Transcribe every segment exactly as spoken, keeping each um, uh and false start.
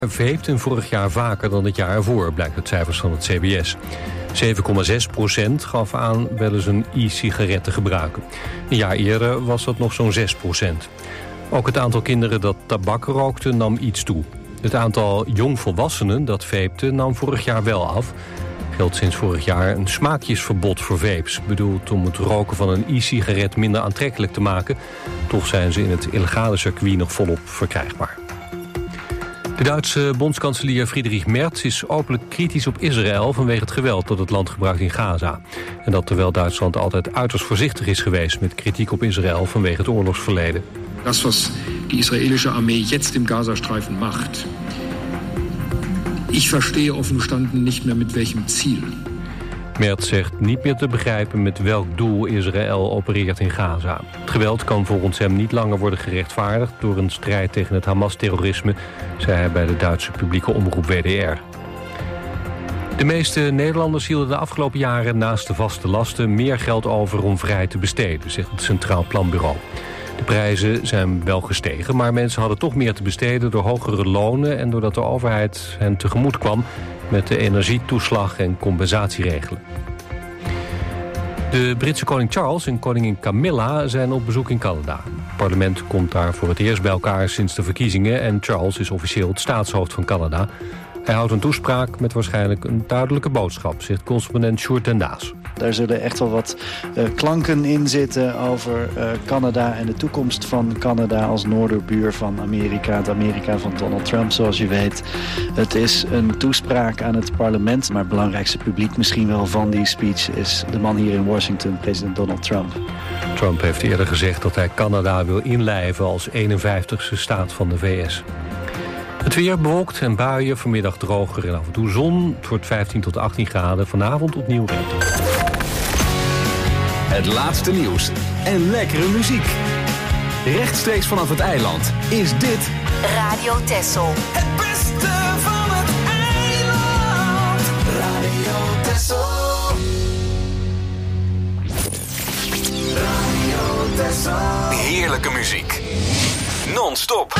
Veepten vorig jaar vaker dan het jaar ervoor, blijkt uit cijfers van het C B S. zeven komma zes procent gaf aan wel eens een e-sigaret te gebruiken. Een jaar eerder was dat nog zo'n zes procent. Ook het aantal kinderen dat tabak rookte nam iets toe. Het aantal jongvolwassenen dat veepte nam vorig jaar wel af. Geldt sinds vorig jaar een smaakjesverbod voor vapes, bedoeld om het roken van een e-sigaret minder aantrekkelijk te maken. Toch zijn ze in het illegale circuit nog volop verkrijgbaar. De Duitse bondskanselier Friedrich Merz is openlijk kritisch op Israël vanwege het geweld dat het land gebruikt in Gaza. En dat terwijl Duitsland altijd uiterst voorzichtig is geweest met kritiek op Israël vanwege het oorlogsverleden. Das, was die israelische Armee jetzt im Gazastreifen macht, ich verstehe offen gestanden nicht mehr mit welchem Ziel. Merz zegt niet meer te begrijpen met welk doel Israël opereert in Gaza. Het geweld kan volgens hem niet langer worden gerechtvaardigd door een strijd tegen het Hamas-terrorisme, zei hij bij de Duitse publieke omroep W D R. De meeste Nederlanders hielden de afgelopen jaren naast de vaste lasten meer geld over om vrij te besteden, zegt het Centraal Planbureau. De prijzen zijn wel gestegen, maar mensen hadden toch meer te besteden door hogere lonen en doordat de overheid hen tegemoet kwam met de energietoeslag en compensatieregelen. De Britse koning Charles en koningin Camilla zijn op bezoek in Canada. Het parlement komt daar voor het eerst bij elkaar sinds de verkiezingen en Charles is officieel het staatshoofd van Canada. Hij houdt een toespraak met waarschijnlijk een duidelijke boodschap, zegt correspondent Sjoerd ten Daas. Daar zullen echt wel wat uh, klanken in zitten over uh, Canada en de toekomst van Canada als noorderbuur van Amerika. Het Amerika van Donald Trump, zoals je weet. Het is een toespraak aan het parlement, maar het belangrijkste publiek misschien wel van die speech is de man hier in Washington, president Donald Trump. Trump heeft eerder gezegd dat hij Canada wil inlijven als eenenvijftigste staat van de V S. Het weer bewolkt en buien, vanmiddag droger en af en toe zon. Het wordt vijftien tot achttien graden, vanavond opnieuw regen. Het laatste nieuws en lekkere muziek. Rechtstreeks vanaf het eiland is dit Radio Texel. Het beste van het eiland. Radio Texel. Radio Texel. heerlijke muziek. Non-stop.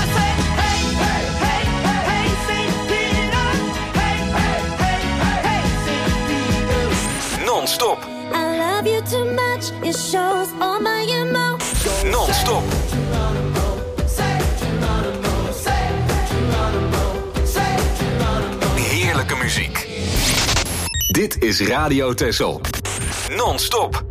Non-stop. I love you too much, it shows all my emotions. Non-stop. Heerlijke muziek. Dit is Radio Texel. Non-stop.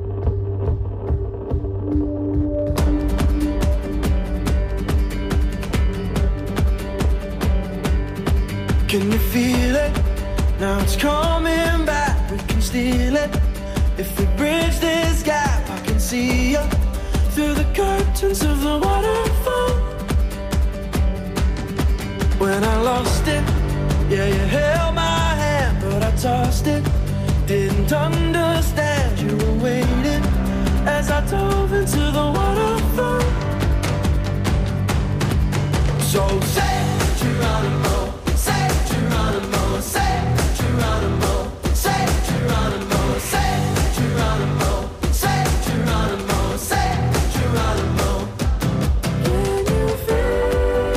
Can you feel it? Now it's coming back. We can steal it. If we bridge this gap, I can see you through the curtains of the waterfall. When I lost it, yeah, you held my hand, but I tossed it. Didn't understand you were waiting as I dove into the waterfall. So say Geronimo, say Geronimo, say Geronimo, say Geronimo, say Geronimo, say Geronimo, say Geronimo. Can you feel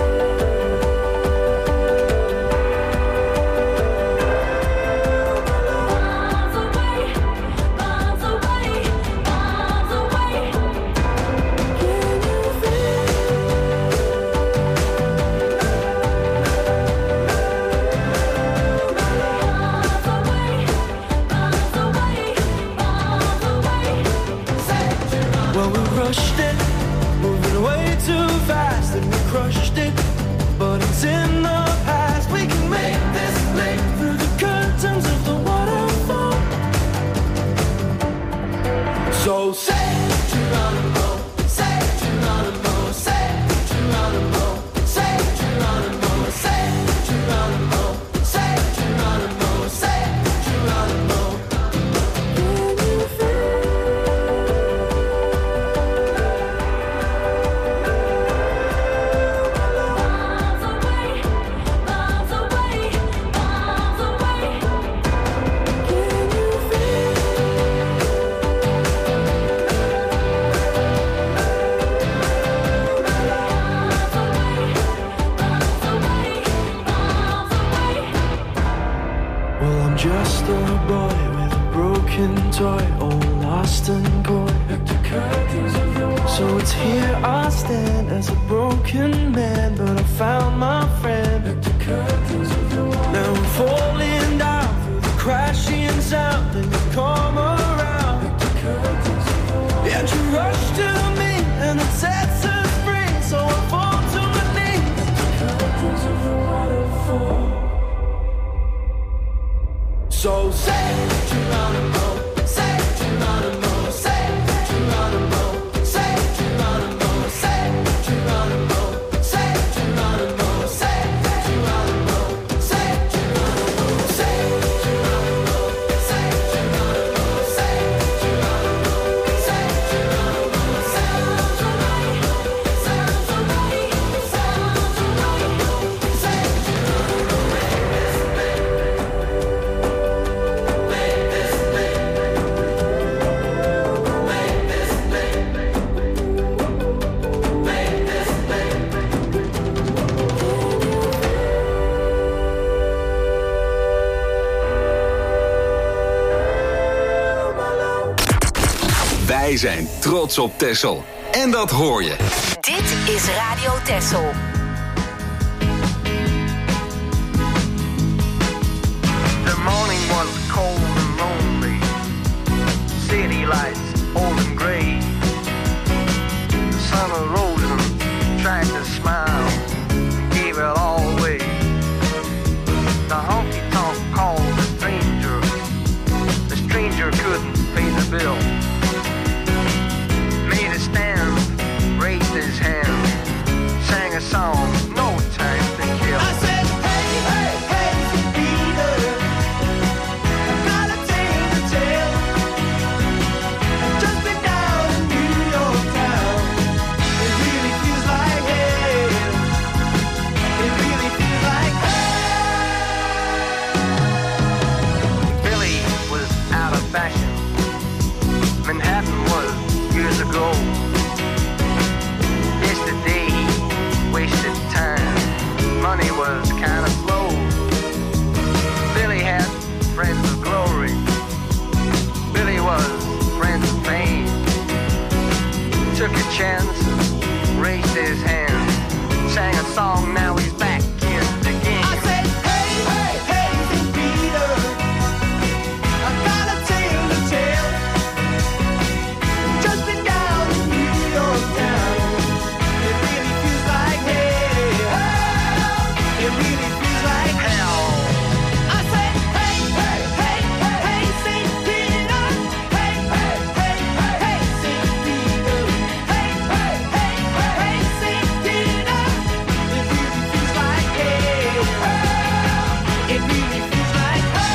miles away, miles away, miles away? Can you just a boy with a broken toy, all lost and coy. So it's here I stand as a broken man, but I found my friend. Now I'm falling down through the crashing sound, and you come around, and you rush to me, and it sets us free. So I fall to my knees. So say Geronimo, say Geronimo, say Geronimo, say Geronimo, say Geronimo, say Geronimo, say Geronimo, say Geronimo, say Geronimo, say Geronimo, say Geronimo, say Geronimo, sounds alright, sounds alright, sounds alright, say Geronimo. Wij zijn trots op Texel. En dat hoor je. Dit is Radio Texel. The morning was cold and lonely. City lights old and gray. The sun arose and tried to smile, gave it all away. The honky-tonk called the stranger. The stranger couldn't pay the bill. Made a stand, raised his hand, sang a song, no time to kill. I said, hey, hey, hey, Peter, I've got a tale to tell. Just been down in New York town. It really feels like hell. It really feels like hell. Billy was out of fashion. Manhattan was years ago. Yesterday, wasted time. Money was kinda slow. Billy had friends of glory. Billy was friends of pain. Took a chance, raised his hand, sang a song, now he's back in the game. I said, hey, hey, hey, Saint Peter, I've got a tale to tell. Just been down in New York town. It really feels like hell. It really feels like Hell. I said, hey, hey, hey, hey, hey, Saint Peter. Hey, hey, hey, hey, hey, Saint Peter. Hey, hey, hey, hey, hey, Saint Peter. It really feels like hell. It really feels like hell.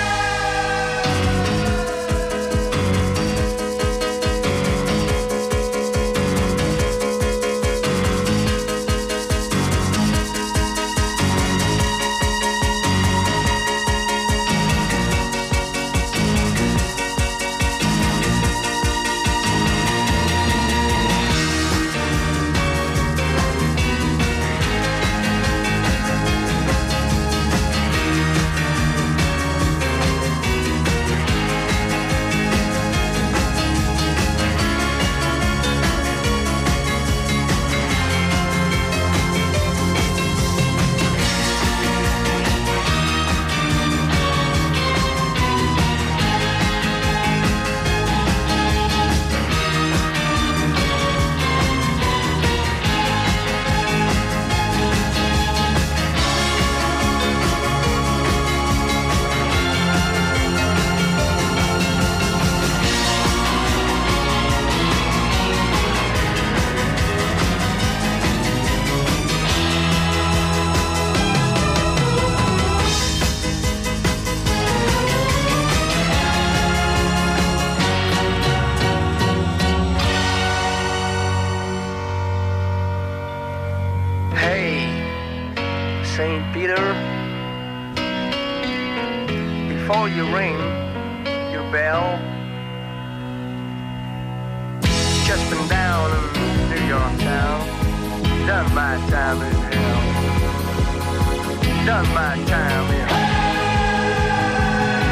Hey, Saint Peter, before you ring your bell, just been down in New York town, done my time in hell, done my time in hell.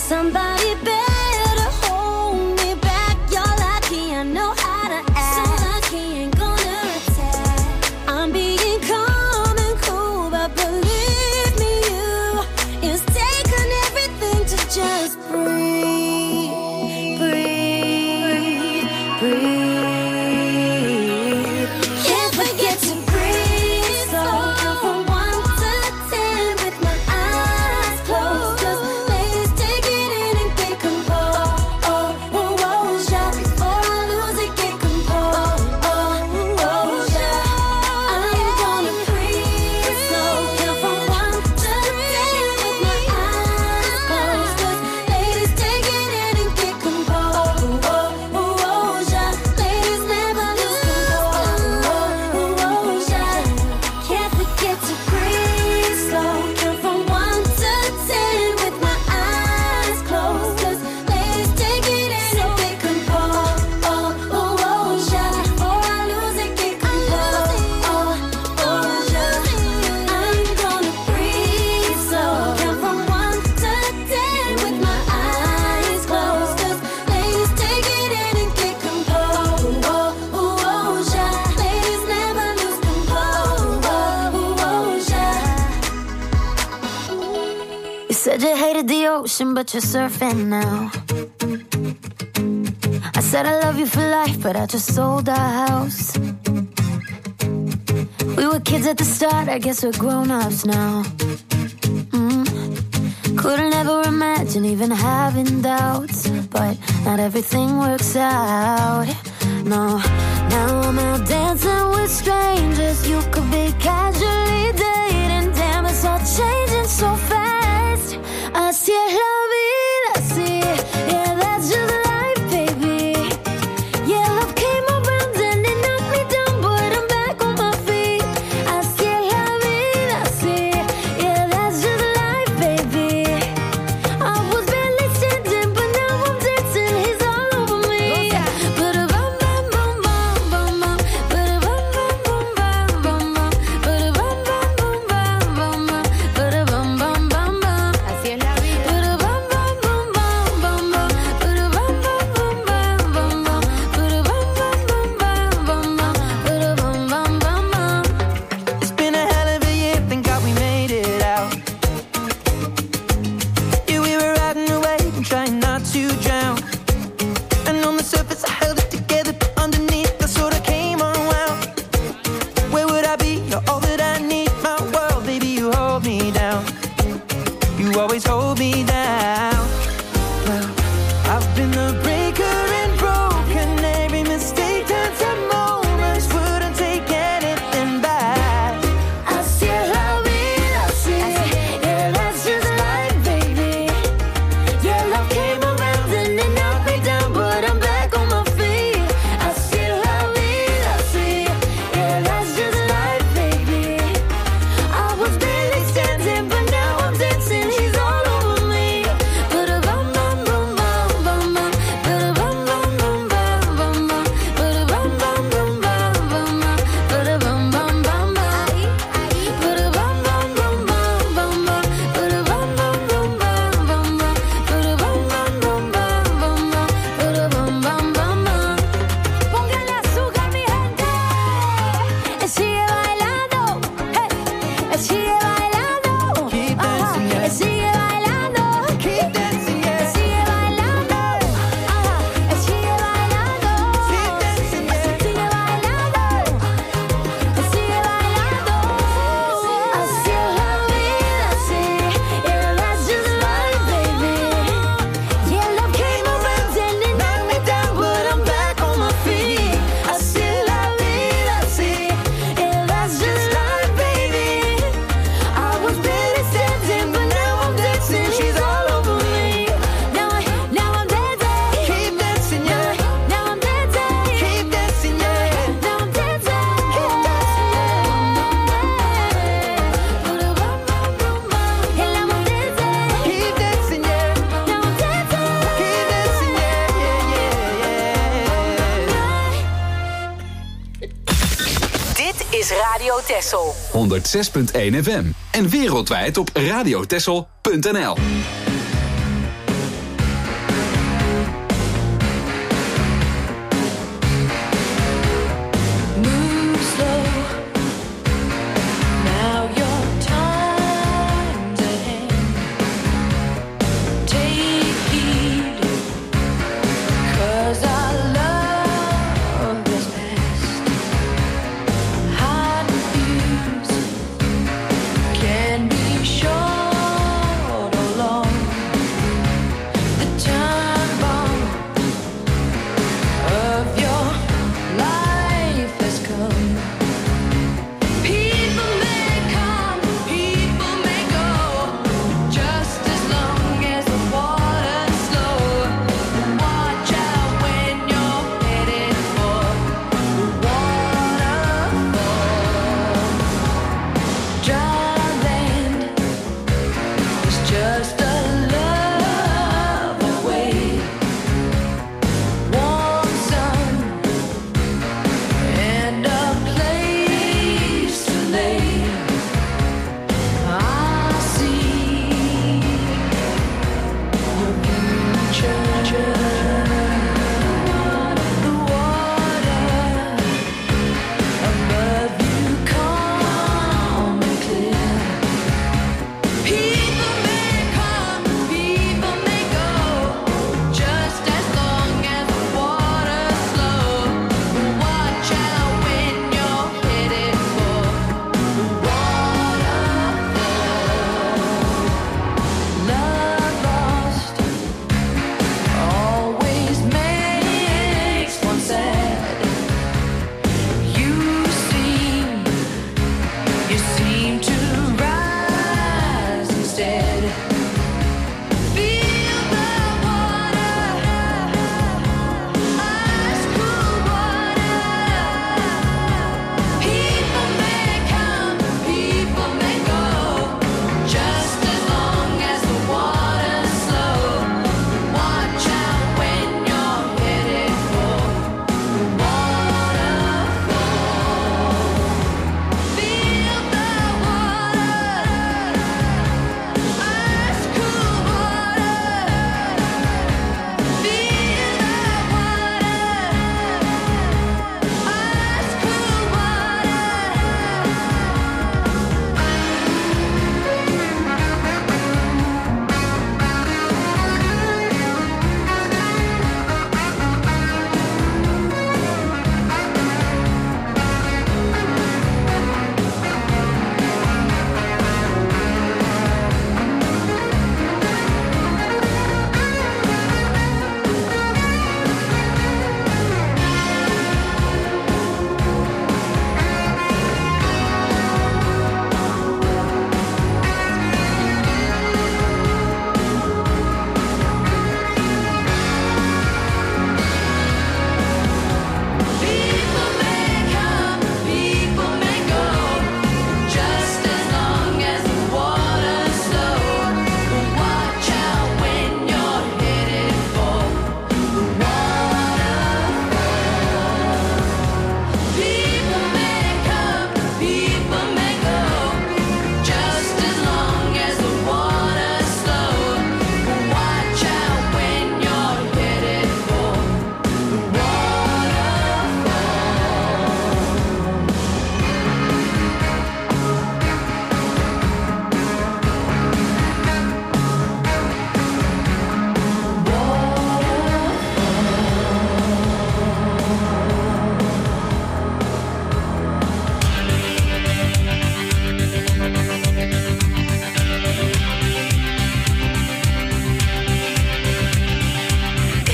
Somebody better hold me back. You're lucky I know how to act. So lucky ain't gonna attack. I'm being calm and cool, but believe me, you, it's taken everything to just breathe, breathe, breathe. Can't forget to breathe. So count from one to ten with my eyes closed. Just ladies, take it in and get composed. Oh, oh, oh, yeah. Before I lose it, get composed. Oh, oh, oh, yeah. I'm gonna breathe. So count from one to ten with my eyes closed. Just ladies, take it in and get composed. Oh, oh, oh, yeah. Ladies never lose control. Oh, oh, oh, yeah. Can't forget to breathe. Slow, count from one to ten with my eyes closed. Just ladies, take it in and get composed. Oh, oh, oh, yeah. Before I lose it, get composed. Oh, oh, yeah. I'm gonna breathe. Slow, count from one to ten with my eyes closed. Just ladies, take it in and get composed. Oh, oh, oh, yeah. Ladies never lose composed. Oh, oh, oh, yeah. You said you hated the ocean, but you're surfing now. I said I love you for life, but I just sold our house. We were kids at the start, I guess we're grown-ups now. Mm. Couldn't ever imagine even having doubts, but not everything works out. No, now I'm out dancing with strangers. You could be casually dating. Damn, it's all changing so fast. Así es la vida, sí. Yeah, that's just life, baby. Yeah, love came around and it knocked me down, but I'm back on my feet. Así es la vida, sí. Yeah, that's just life, baby. I was barely standing, but now I'm dancing. He's all over me. Ba-da-bum, bum, bum, bum, bum, bum. Ba-da-bum, bum, bum, bum, bum, bum. Ba-da-bum, bum, bum, bum, bum, bum. Ba-da-bum, bum, bum, bum. Así es la vida. Ba-da-bum, bum, bum, bum, bum, bum. Ba-da-bum, bum, bum, bum, bum, bum. Ba-da-bum, bum, bum, bum, bum, bum. Ba-da-bum, bum, bum, bum. It's been a hell of a year, thank God we made it out. Yeah, we were riding away and trying not to drown. And on the surface I held it together, but underneath I sort of came unwound. Where would I be? You're all that I need, my world, baby, you hold me down. You always hold me down. Well, I've been the breaker and broken. Every mistake turns to moments. Wouldn't take anything back. Así es la vida, sí. Yeah, that's just life, baby. Yeah, love came around and it knocked me down, but I'm back on my feet. Así es la vida, sí. Yeah, that's just life, baby. I was barely standing, but now I'm dancing. He's all over me. Ba-da-bum, bum, bum, bum, bum, bum. Ba-da-bum, bum, bum, bum, bum, bum. Ba-da-bum, bum, bum, bum, bum, bum. Ba-da-bum, bum, bum, bum. Ba-da-bum, bum, bum, bum, bum, bum. Ba-da-bum, bum, bum, bum, bum, bum. Ba-da-bum, bum, bum, bum, bum, bum. Ba-da-bum, bum, bum, bum. Póngale azúcar, mi gente. Él sigue bailando. Hey. Él sigue bailando. Keep dancing, yeah. Él sigue bailando. Keep dancing, yeah. Él sigue bailando. Ajá. Él sigue bailando. Keep dancing, yeah. Él sigue bailando. Él sigue bailando. Así es la vida, sí. Yeah, that's just life, baby. Yeah, love came around and it knocked me down, but I'm back on my feet. Así es la vida, sí. Yeah, that's just life, baby. I was barely standing, but now I'm dancing. She's all over me. Now I, now I'm dancing. Keep dancing, yeah. Now I'm dancing. Keep dancing, yeah. Now I'm dancing. Keep dancing, yeah. Ba-da-bum, bum, bum, bum. And now I'm dancing. Keep dancing, yeah. Now I'm dancing. Keep dancing, yeah, yeah, yeah. Dit is Radio Texel. honderdzes punt één F M. En wereldwijd op radiotessel punt n l.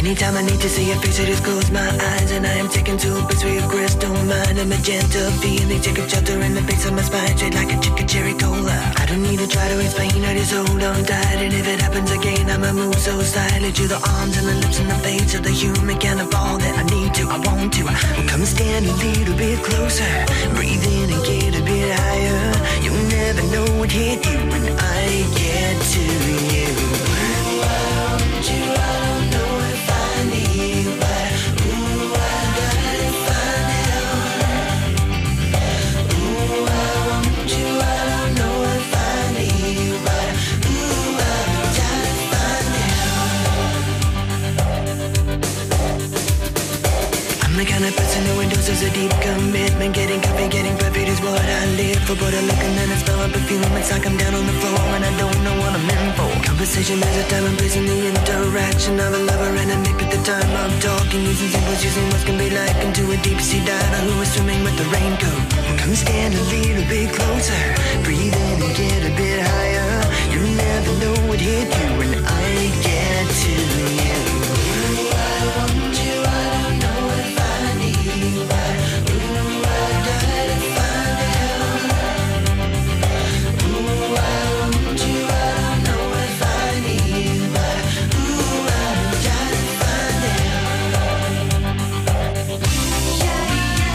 Anytime I need to see your face, I just close my eyes and I am taken to a place where your crystal mind, a magenta feeling, take a shelter in the base of my spine, straight like a chicken cherry cola. I don't need to try to explain, I just hold on tight, and if it happens again, I'ma move so silently to the arms and the lips and the face of the human kind of all that I need to, I want to. Come stand a little bit closer, breathe in and get a bit higher. You'll never know what hit you when I get to you. Ooh, I want you, I don't know if I need you, but ooh, I gotta find out. Ooh, I want you, I don't know if I need you, but ooh, I gotta find out. I'm the kind of person who endorses a deep commitment. Getting coffee, getting perfect is what I live for. But I look and then I smell a perfume. It's like I'm down on the floor and I don't know what I'm in for. Conversation has a time and place in the interaction of a lover and a mate at the time I'm talking. Using symbols, using what can be like into a deep sea diver who is swimming with the raincoat. Come stand a little bit closer, breathe in and get a bit higher. You'll never know what hit you when I get to you. Ooh, I want you, I don't know if I need you, but ooh, I gotta find out. Ooh, I want you, I don't know if I need you, but ooh, I gotta find out. Yeah,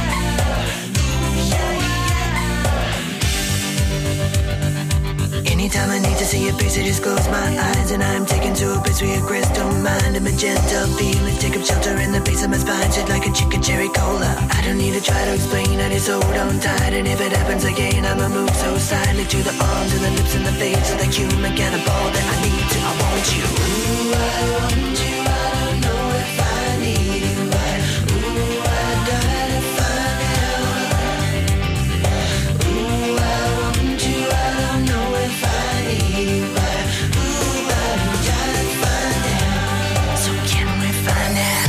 yeah. Anytime I need to see your face, I just close my eyes and I'm taken to a place where your crystal mind, a magenta feeling, take up shelter in the base of my spine, shit like a chicken cherry cola. I don't need to try to explain, I just hold on tight, and if it happens again, I'ma move so silently to the arms and the lips and the face of the human cannibal that I need to, I want you. Ooh, I want you, I don't know if I need you, but ooh, I gotta find out. Ooh, I want you, I don't know if I need you, but ooh, I gotta find out. So can we find out?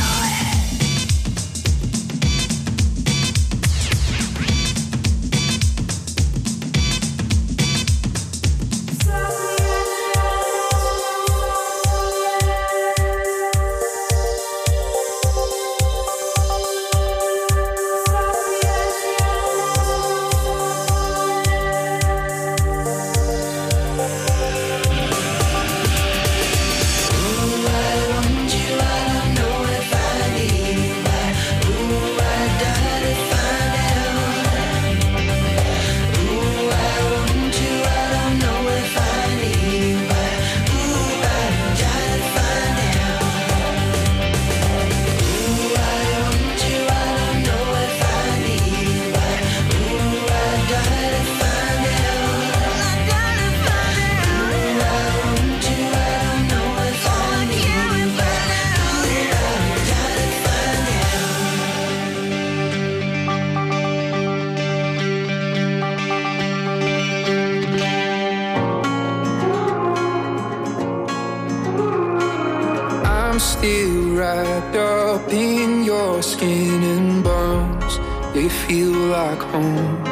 Still wrapped up in your skin and bones, they feel like home.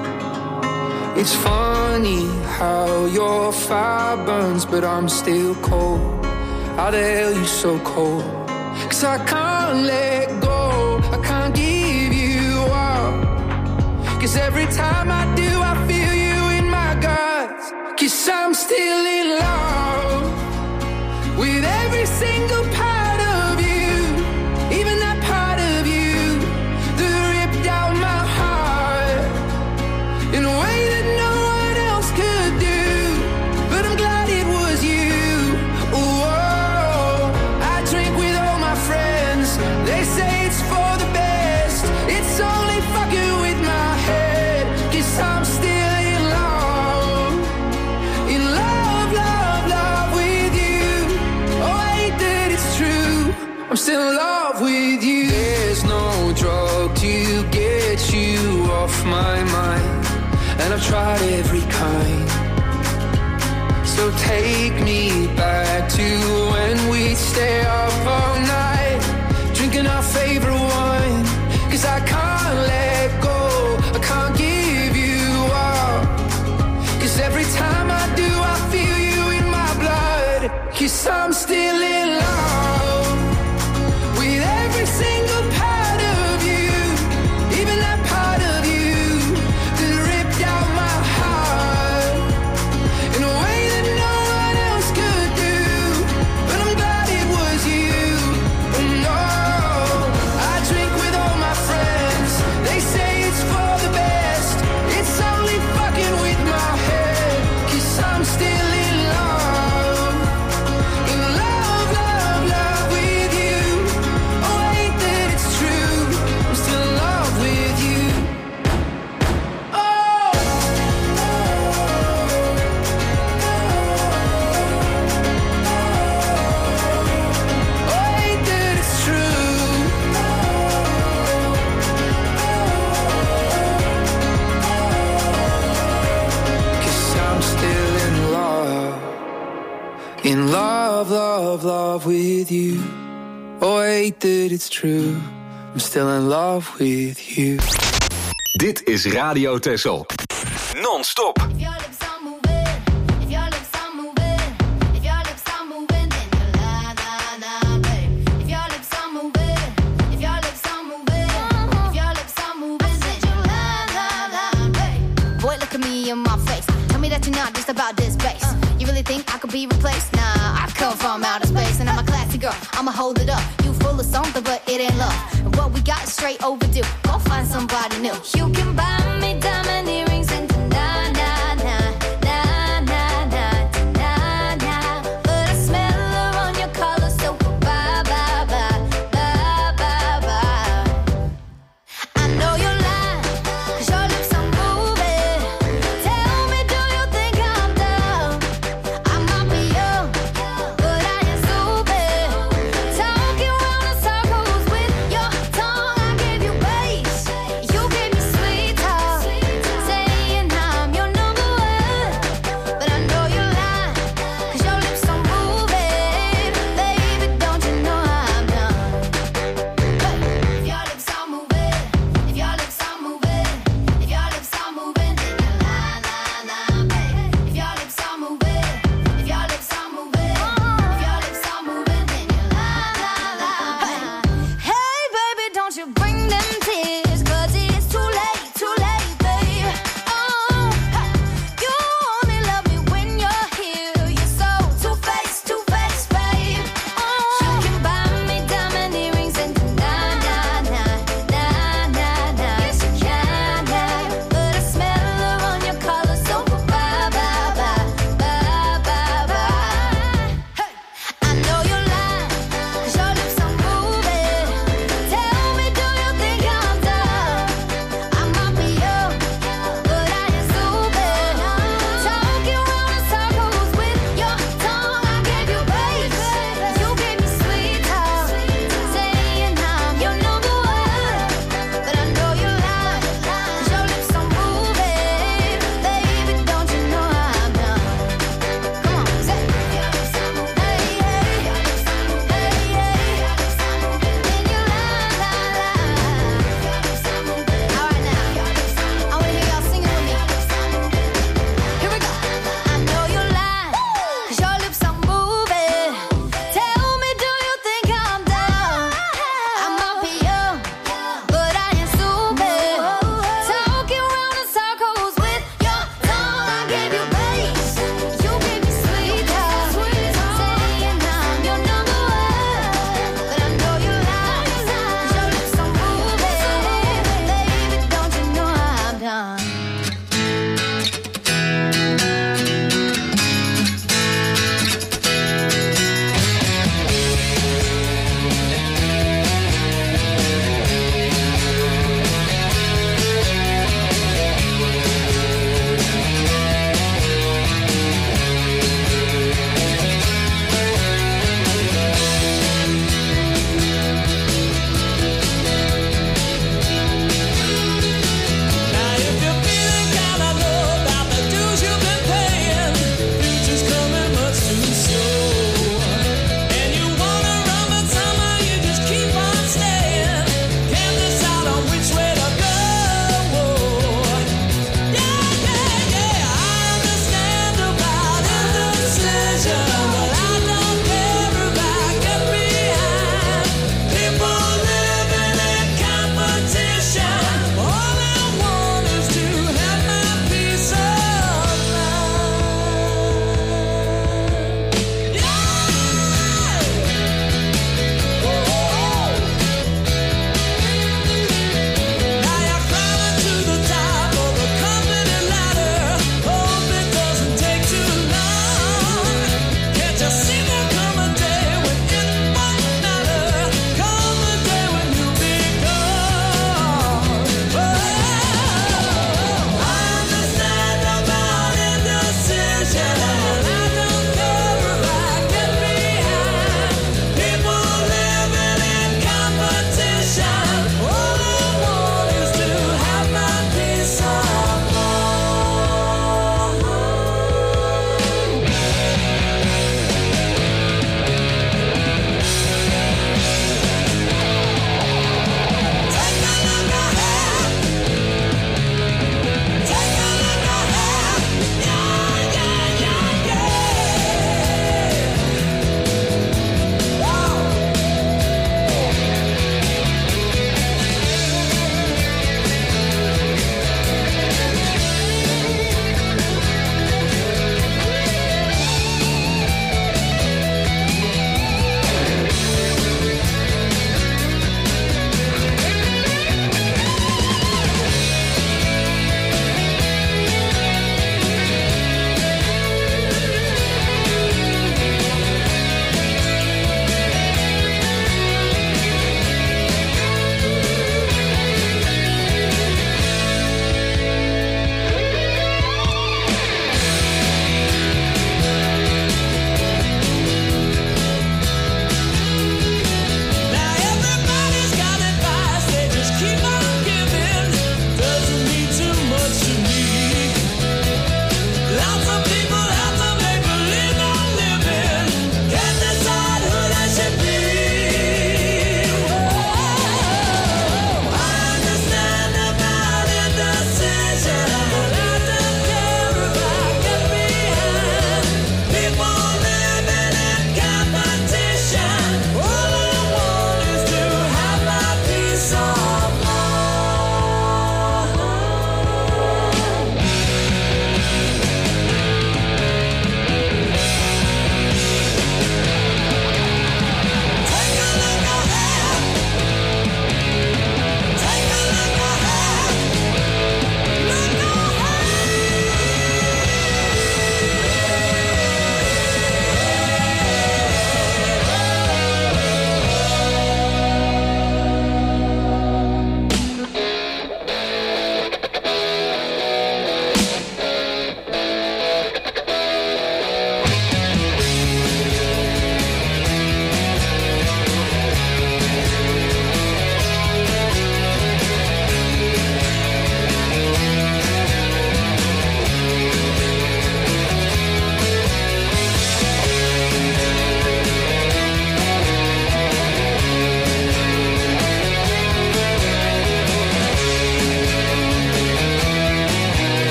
It's funny how your fire burns, but I'm still cold. How the hell you so cold? Cause I can't let go, I can't give you up. Cause every time I do, I feel you in my guts. Cause I'm still in love with every single part of you, even that part of you that ripped out my heart in a way that no one else could do. But I'm glad it was you. Whoa, I drink with all my friends, they say it's for the best. It's only fucking with my head, cause I'm still in love, in love, love, love with you. Oh, I hate that it's true, I'm still in love with you. There's no drug to get you off my mind, and I've tried every kind. So take me back to when we'd stay up all night, drinking our favorite wine. Cause I can't let go, I can't give you up. Cause every time I do, I feel you in my blood. Cause I'm still in love love, love with you. Oh, I hate that it's true. I'm still in love with you. Dit is Radio Texel. Non-stop. If your lips are moving, if your lips are moving, if your lips are moving, then you're la la la, babe. If your lips are moving, if your lips are moving, if your lips are moving, then you're la la la, babe. Boy, look at me in my face. Tell me that you're not just about this bass. You really think I could be replaced? Nah, I come from outer space and I'm a classy girl. I'ma hold it up. You full of something, but it ain't love. And what we got is straight overdue. Go find somebody new. You can buy me diamond earrings and na na na na na na na na. But I smell her on your collar, so bye bye bye bye bye bye. I know you're lying, 'cause your lips are moving. Tell me, do you think I'm dumb? I might be young, but I ain't stupid. Talking round in circles with your tongue. I gave you bass, you gave me sweet talk. Say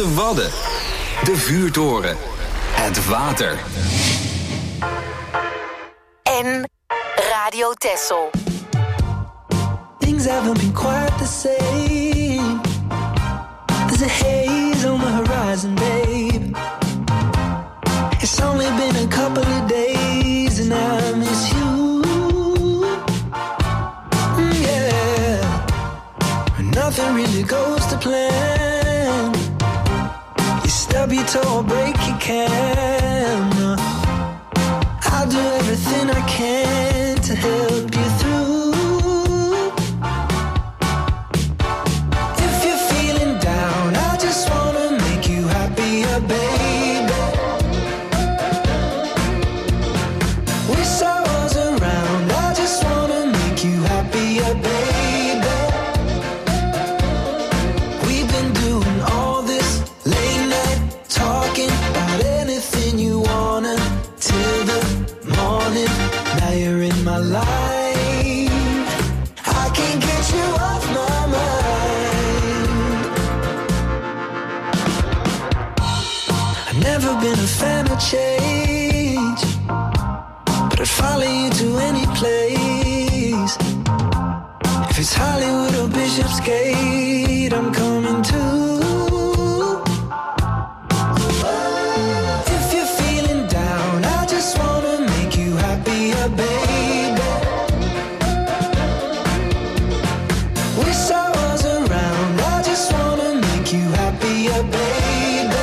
De Wadden. De vuurtoren. Het water. En Radio Texel. Things haven't been quite the same. There's a haze on the horizon, babe. It's only been a couple of days and I miss you. Mm, yeah. Nothing really goes to plan. You stub your toe or break your can. I'll do everything I can to help you through. If you're feeling down, I just wanna make you happier, baby. Wish I was around, I just wanna make you happier, baby. We've been doing all this late night talking about anything you wanna till the morning. Now you're in my life, I can't get you off my mind. I've never been a fan of change, but I'd follow you to any place. If it's Hollywood or Bishopsgate, I'm coming too. If you're feeling down, I just wanna make you happier, baby. Wish I was around, I just wanna make you happier, baby.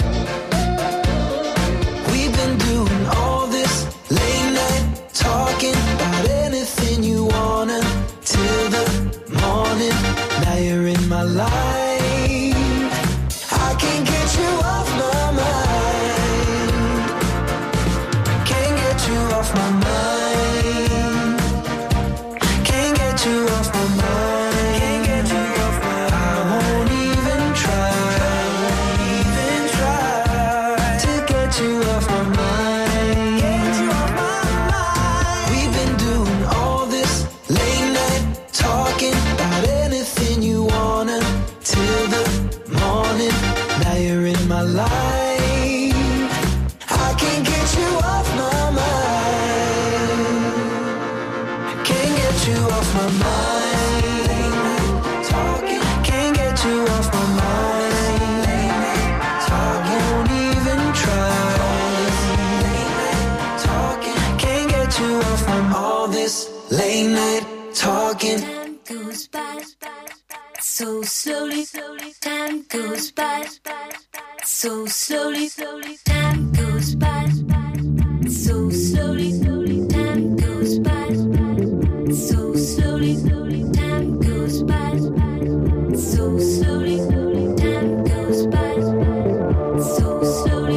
We've been doing all this late night talking about anything you wanna till the morning. Now you're in my life, I can't get you off my mind. Can't get you off my mind. Can't get you off my mind. Can't get you off my mind. I won't even try, even try to get you off my mind. Get you off my mind. We've been doing all this late night talking about anything you wanna till the morning. Now you're in my life, I can't get you off my mind. Can't get you off my mind. Talking, can't get you off my mind. Talking, won't even try. Talking, can't get you off my mind. All this late night talking. Time goes by so slowly, time goes by so slowly, time goes by so slowly, time goes by so slowly, time goes by so slowly, time goes by so slowly.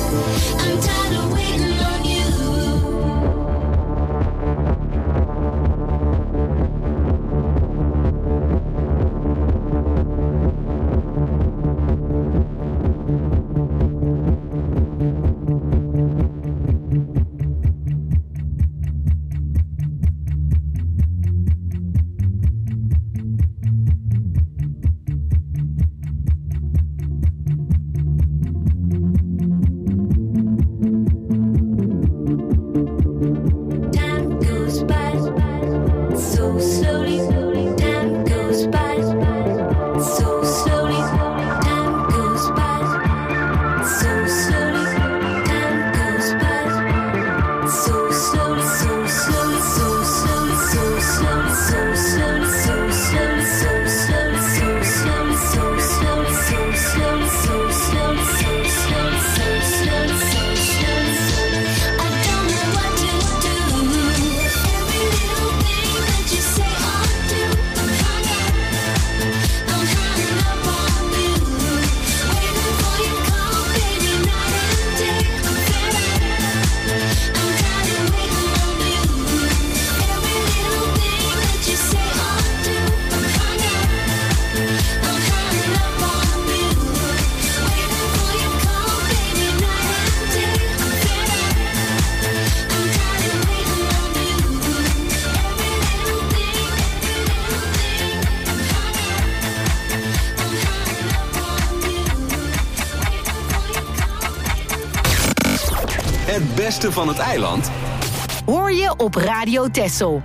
Het beste van het eiland hoor je op Radio Texel.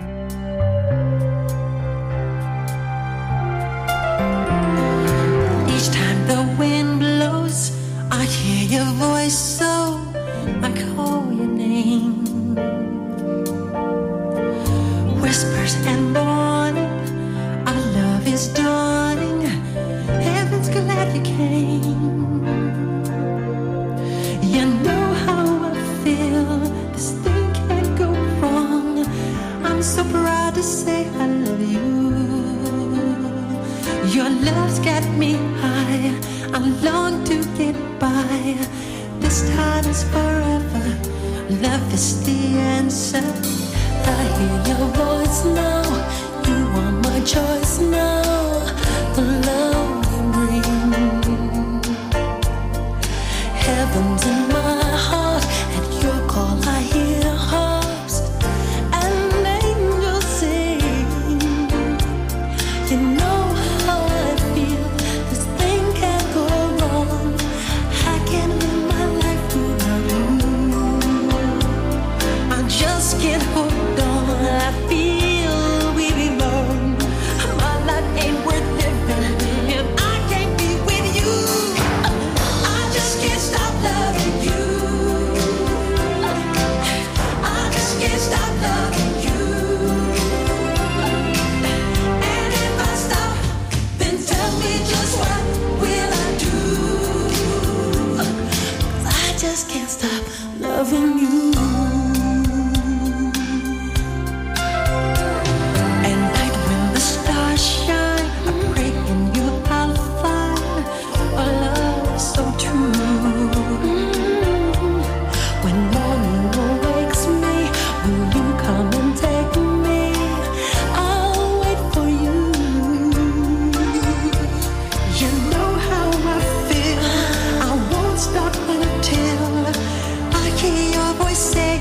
Each time the wind blows, I hear your voice, so I call your name. Whispers and morning, our love is dawning. Heaven's glad you came. You know how I feel, this thing can't go wrong. I'm so proud to say I love you. Your love's got me high, I long to get by. This time is forever, love is the answer. I hear your voice now, you are my choice now. The love you bring, heaven's in my heart. At your call I hear harps and angels sing. You know how I feel, this thing can't go wrong. I can't live my life without you. I just can't hold on, I feel we belong. My life ain't worth living if I can't be with you. I just can't stop loving you. I just can't stop loving you. And if I stop, then tell me just what will I do? 'Cause I just can't stop loving you. At night when the stars shine, I pray in you I'll find a love so true. When morning awakes me, will you come and take me? I'll wait for you. You know how I feel, I won't stop until I hear your voice say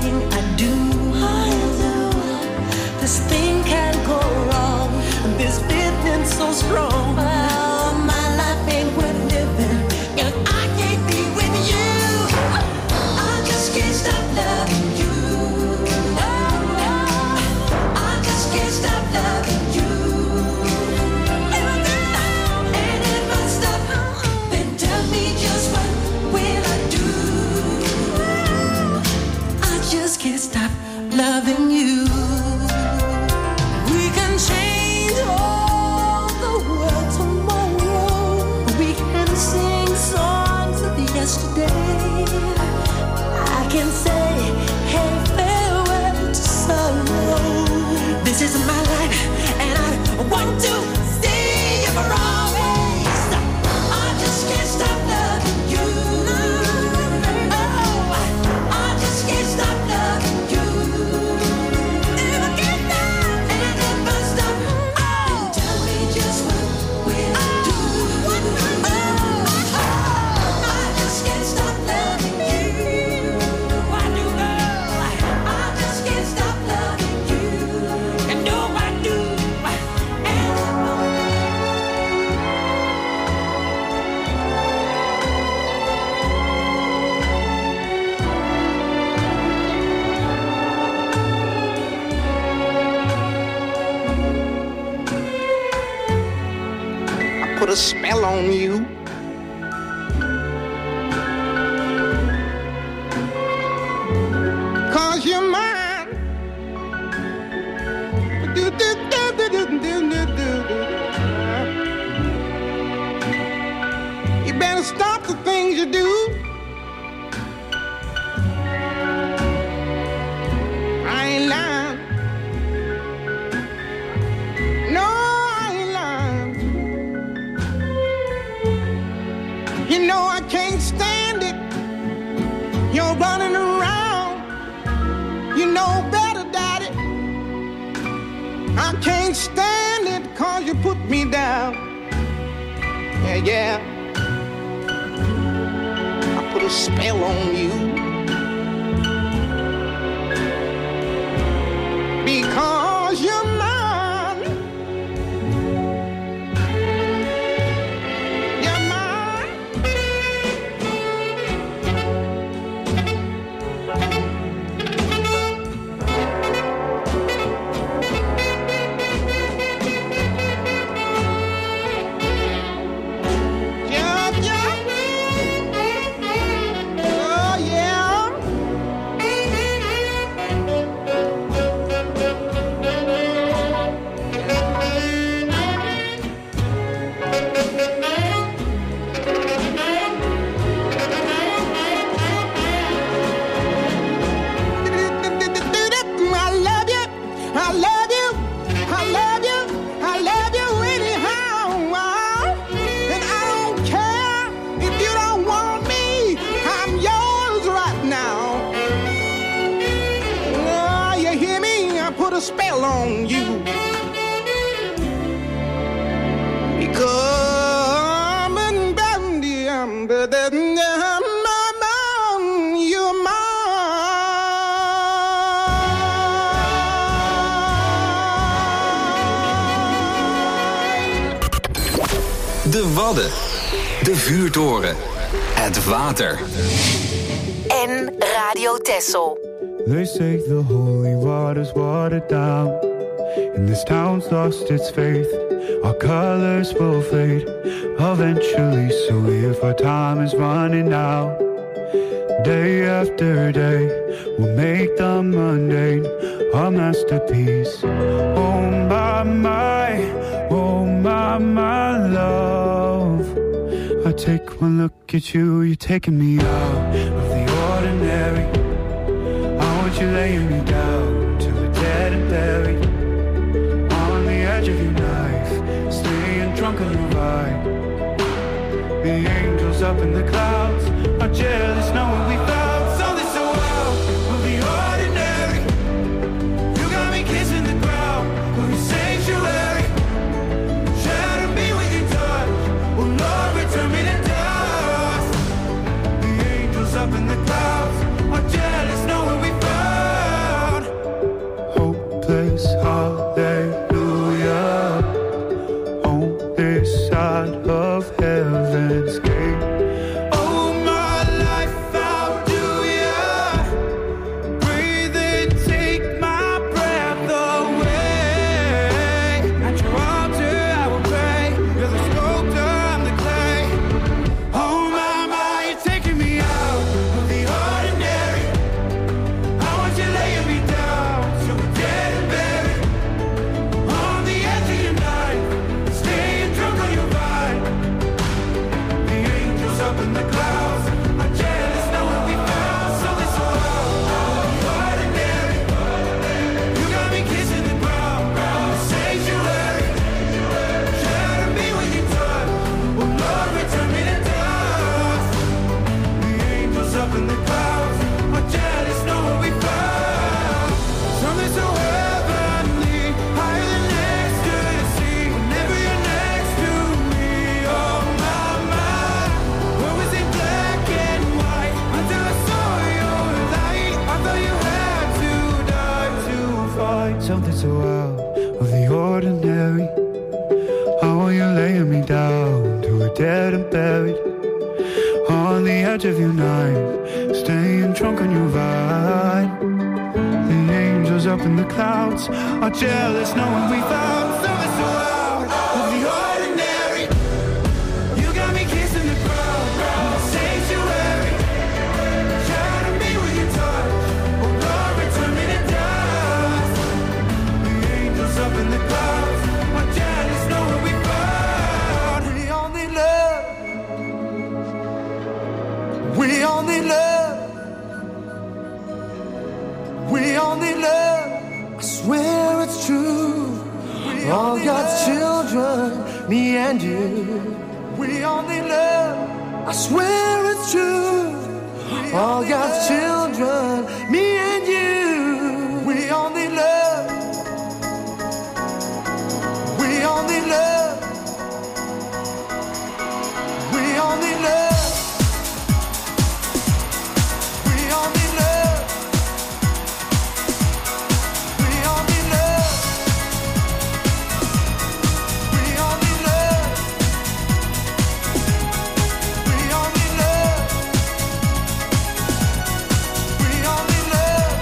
a spell on you. Cause you're mine. Do, do, do, do, do, do, do, do. You better stop the things you do. I ain't lying. No, I ain't lying. You know I can't stand it. You're running around. You know better, Daddy. I can't stand it cause you put me down. Yeah, yeah. I put a spell on you. Because you're mine. You're mine. Yeah, yeah. Oh, yeah. I love you, I love you, I love you, I love you anyhow. And I don't care if you don't want me, I'm yours right now. Oh, you hear me? I put a spell on you. Because I'm in Bandy, I'm the you're mine. De Wadden. De Vuurtoren. Het water. En Radio Texel. They say the holy water's watered down, and this town's lost its faith. Our colors will fade eventually, so if our time is running out, day after day, we'll make the mundane our masterpiece. Oh my, my, oh my, my love. I take one look at you, you're taking me out of the ordinary. I want you laying me down till we're dead and buried, on the edge of your knife, staying drunk on your ride. The angels up in the clouds are jealous knowing we found something so wild of the ordinary. You got me kissing the ground of your sanctuary. Shatter me with your touch, oh Lord, return me to dust. The angels up in the clouds are jealous knowing we found hopeless hallelujah on this side of heaven's gate. Oh my life, how do ya breathe and take my breath away? At your altar I will pray. You're the sculptor, I'm the clay. Oh my, my, you're taking me out of the ordinary. I want you laying me down till we're dead and buried, on the edge of your knife, staying drunk on your vine. The angels up in the clouds are jealous knowing we found something so wild, the ordinary. You got me kissing the ground, the sanctuary. Shatter me with your touch, oh Lord, return me to dust. The angels up in the clouds are jealous knowing we found something so heavenly, higher than ecstasy. Whenever you're next to me, oh my, my. What was it black and white until I saw your light? I thought you had to die to find something so out of the ordinary. How are you laying me down till we're dead and buried, on the edge of your knife, staying drunk on your vine. The angels up in the clouds are jealous knowing we found something so out of the ordinary. all God's children, me and you. We all need love, I swear it's true. All God's children, me and you. We all need love. We all need love. We all need love. We all need love. We all need love. We all need love. We all need love. We all need love.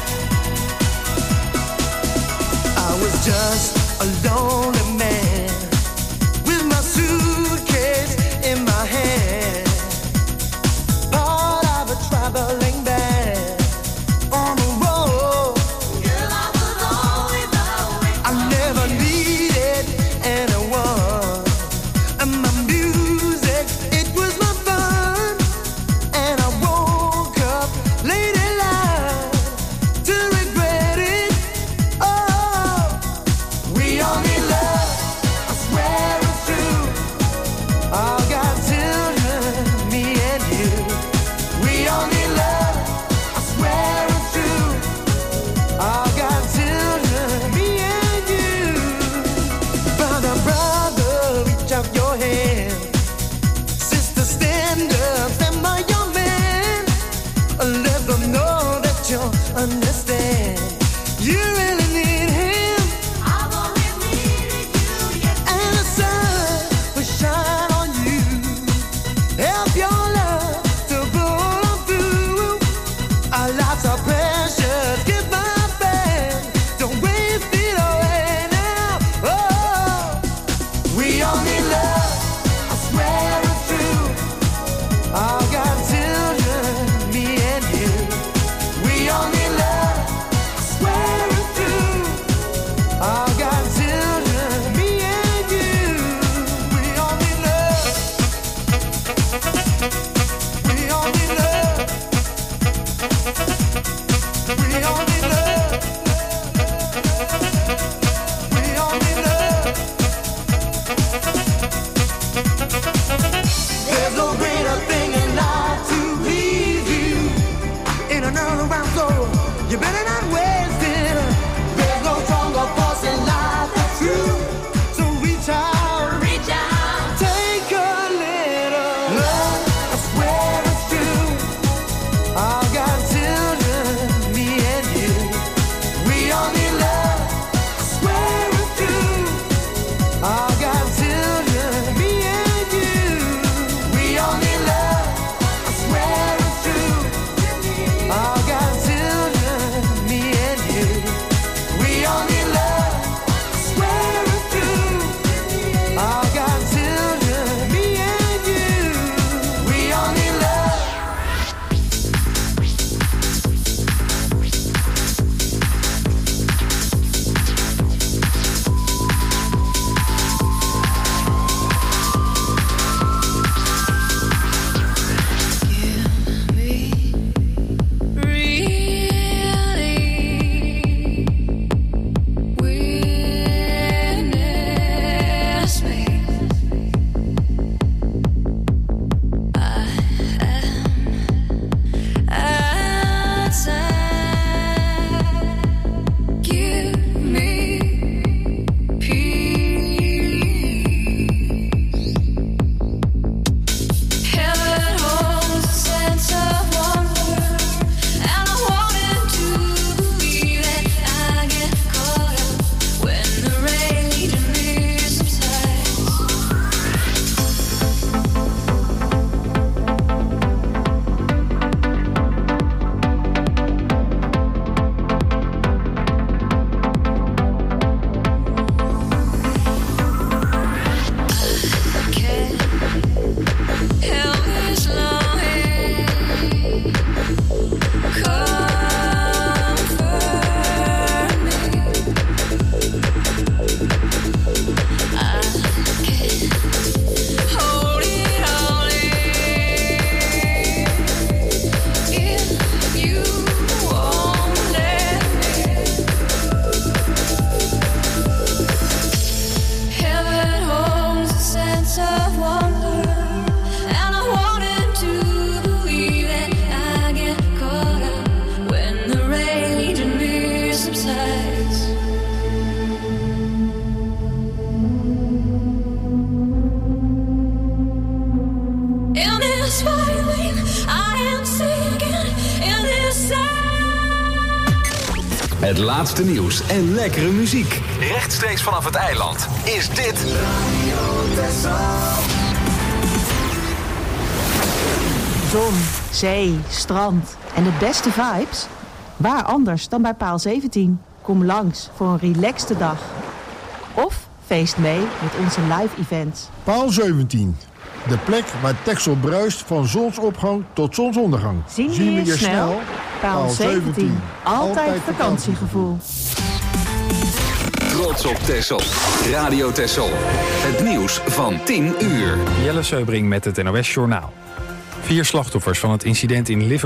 I was just a lonely man with my suitcase in my hand, part of a traveling band on the road. Girl, I was always always I never needed anyone, and my music, it was my fun. And I woke up late in life to regret it. Oh, we all need love, I swear it's true. All God's children, me and you. We all need love. Het laatste nieuws en lekkere muziek. Rechtstreeks vanaf het eiland is dit Zon, zee, strand en de beste vibes? Waar anders dan bij Paal zeventien? Kom langs voor een relaxte dag. Of feest mee met onze live events. Paal zeventien. De plek waar Texel bruist van zonsopgang tot zonsondergang. Zien we je snel? Paal zeventien. Altijd vakantiegevoel. Trots op Texel. Radio Texel. Het nieuws van tien uur. Jelle Seubring met het N O S Journaal. Vier slachtoffers van het incident in Liverpool